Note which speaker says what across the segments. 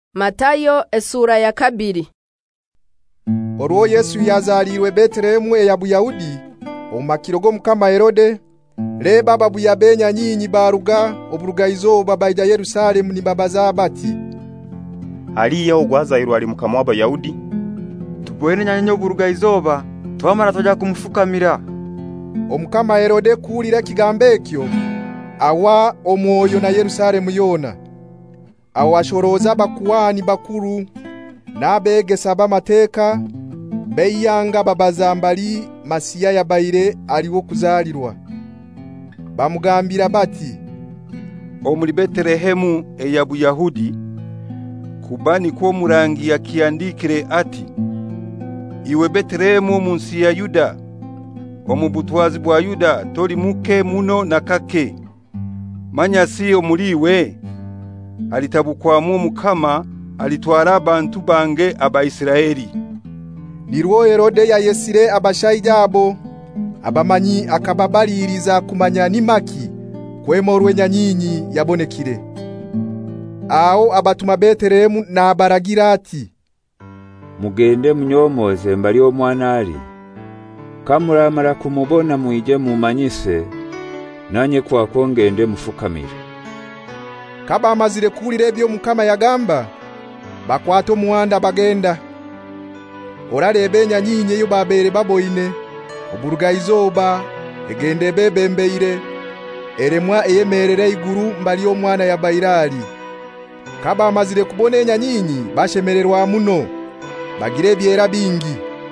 Speaker 1: Matayo esura ya 2.
Speaker 2: Orwo Yesu yazaliwe Betelehemu ya Buyahudi omakiro go mukama Herode leba babu yabenya nyinyi baruga oburugayizo babaija Yerusalemu ni babaza bati
Speaker 3: Aliya ogwazayirwa ali mukama w'Abayahudi
Speaker 4: tubwene nyanyo oburugayizoba twamara toja kumufukamira.
Speaker 2: Omukama Herode kuulira kigambekyo awa omwoyo na Yerusalemu yona awashoroza bakuwani bakuru nabegesa b'amateka beyanga babazambali Masiya yabaire aliwo kuzalirwa. Bamugambira bati
Speaker 5: omuli Betelehemu eya Buyahudi kubani ko murangi yakiandikire ati iwe Betelehemu munsi ya Yuda omubutwazi bwa Yuda toli muke muno nakake manyasi omuliwe alitabukwamu mukama alitwara abantu bange Abaisiraeli.
Speaker 2: Nirwo Herode yayesire abashayija abo abamanyi akababaliriza kumanya nimaki kwemorwe nyanyinyi yabonekire. Aho abatuma Betelehemu na baragira ati
Speaker 6: mugende munyomoze mbali omwana ali kamuramara kumubona muije mumanyise nanye kwa kongende mufukamira.
Speaker 2: Kaba amazire kuulira ebyo mukama yagamba bakwato muwanda bagenda oralebe nyanyinyi yo babere baboine oburugayizoba egende bebembeire eremwa eyemerere iguru mbali omwana ya Bairali. Kaba amazire kubona nyanyinyi bashemererwa muno bagire byera bingi.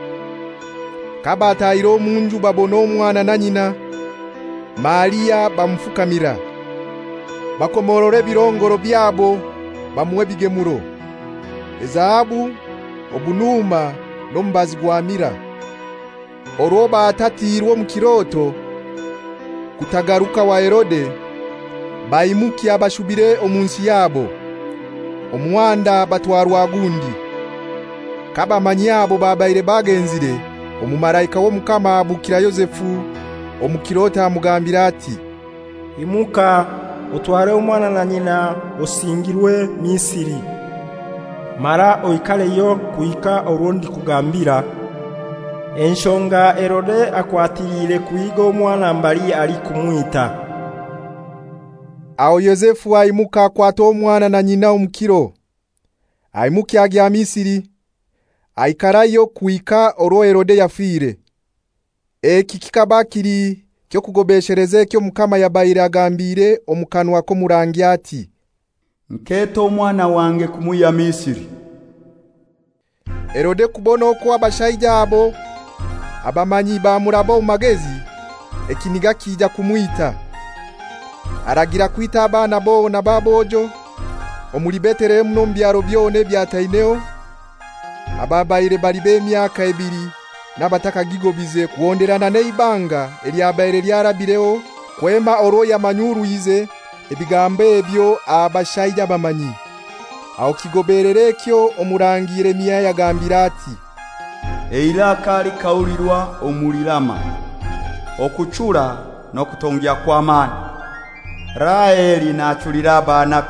Speaker 2: Kaba atayiro munju babona omwana na nyina Maria bamufukamira bakomorore birongoro byabo bamuwe bigemuro ezahabu obunuma nombazi gwamira oroba atatirwo mukiroto kutagaruka wa Herode baimuki abashubire omunsi yabo omwanda batwarwa gundi. Kaba manyabo babaire bagenzire omumarayika wo mukama abukira Yosefu omukirota amugambira ati
Speaker 7: imuka utware umwana na nyina osingirwe Misiri mara oikaleyo kuika orundi kugambira enshonga Herode akwatirire kuiga omwana mbali ali kumwita.
Speaker 2: Aho Yosefu aimuka kwato omwana na nyina omukiro aimuki agya Misiri aikarayo kuika orwo Herode yafire. Eki kikabakiri kyo kugobeshereze kyo mukama yabaire agambire omukanwa ko murangi ati
Speaker 4: nketo omwana wange kumuya Misiri.
Speaker 2: Herode kubona ko abashayija abo abamanyi bamurabo magezi ekiniga kijja kumwita aragira kwita abana bo na babojo omuli Betelehemu no mbyaro byone byataineo ababaire bali b'emyaka 2 nabataka gigobize kuonderana neibanga elyabaire lyarabireo kwema oro ya manyuru yize ebigambe ebyo abashayija bamanyi. Aho kigobererekyo omurangi Yeremiya yagambira ati
Speaker 4: eilaka likaulirwa omulirama okuchura no kutongya kwa mani Raeli nachulira abana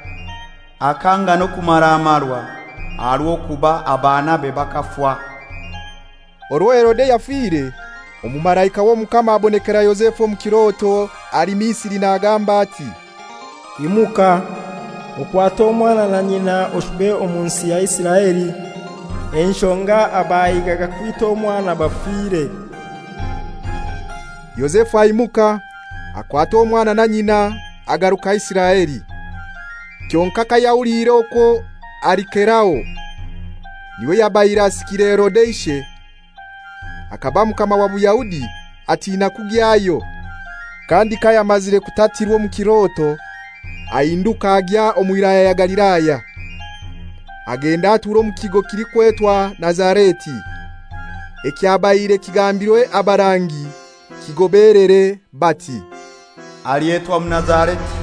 Speaker 4: akanga no kumaramarwa alwo kuba abana be bakafwa.
Speaker 2: Orwo Herode yafire omumarayika wo mukama abonekera Yosefu mukiroto ali Misiri na agamba ati
Speaker 7: imuka okwato omwana na nyina oshube omunsi ya Isiraeli enshonga abayigaga kwita omwana bafire.
Speaker 2: Yosefu aimuka akwato omwana na nyina agaruka Isiraeli kyonka kayawulire oko alikerao niwe yabaira sikire Herode ishe akaba mukama wa Buyahudi atina kugyayo kandi kayamazire kutatirwo mukiroto ainduka agya omwiraya ya Galilaya agenda aturo mukigo kiri kwetwa Nazareti ekyabaire kigambirwe abarangi kigoberere bati
Speaker 4: aliyetwa Mnazareti